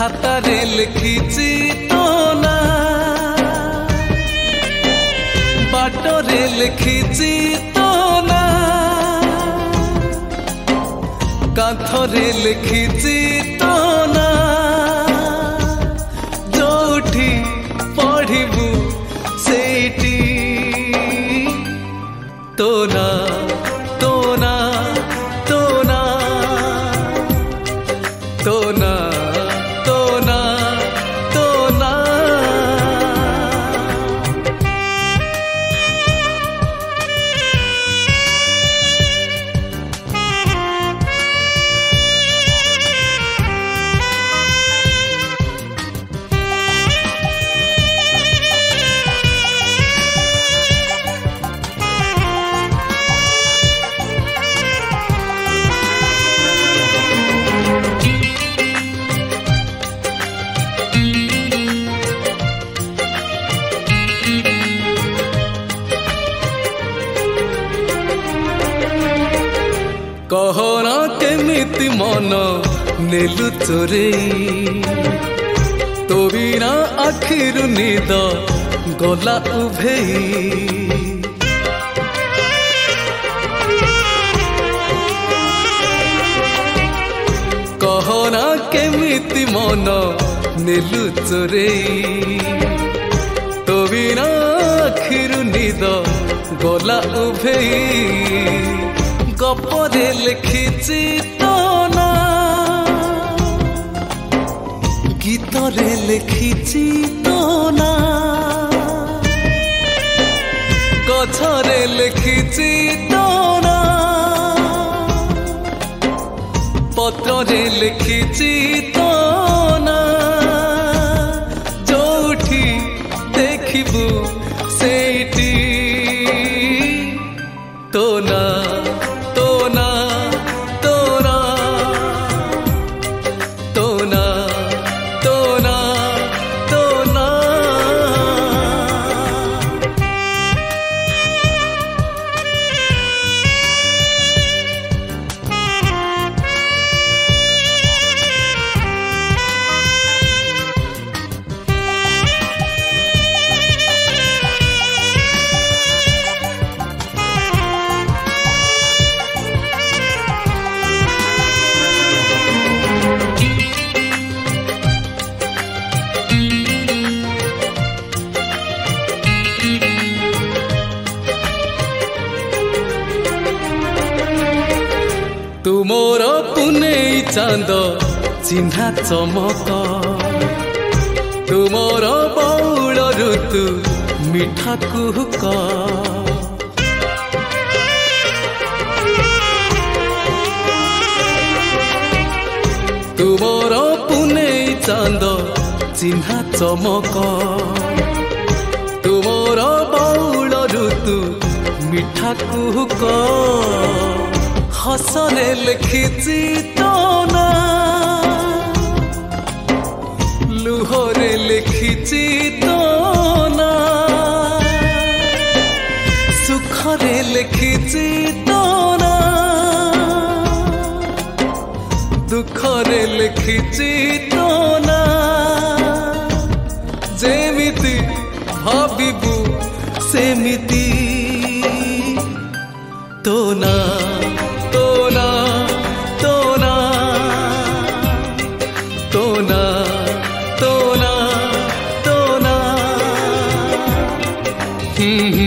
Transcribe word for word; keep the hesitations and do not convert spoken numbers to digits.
ଖାତାରେ ଲେଖିଛି ତୋ ନାଁ, ବାଟରେ ଲେଖିଛି ତୋ ନାଁ, କାନ୍ଥରେ ଲେଖିଛି ତୋ ନାଁ, ଯୋଉଠି ପଢ଼ିବୁ ସେଇଠି ତୋ ନାଁ, ତୋ ନାଁ, ତୋ ନାଁ, ତୋ ନାଁ, ତୋ ନାଁ, ତୋ ନାଁ। कहना केमिति मन नेलु चोरेई, तो बिना आखिरु निद गला उभेई। कहना केमिति मन नेलु चोरेई, तो बिना आखिरु निद गला उभेई। गपरे लिखिছি तो ना, गीतरे लिखिছি तो ना, गछरे लिखिছি तो ना, पत्ररे लिखिছি तो ना, जोठी देखिबु सेठी तो ना, तो ना, तो ना, तो ना, तो ना, तो ना। तुमोर पुनेई चांद चिन्हा चमक, तुमोर बौल ऋतु मिठा कुहुक, तुमोर पुनेई चांद चिन्हा चमक, तुमोर बौल ऋतु मिठा कुहुक। हसरे लिखिছি तो ना, लुहरे लिखिছি तो ना, सुखरे लिखिছি तो ना, दुखरे लिखिছি तो ना, जेमिति भाबिबु सेमिति तो ना, तो ना, तो ना, तो ना, तो ना, तो ना।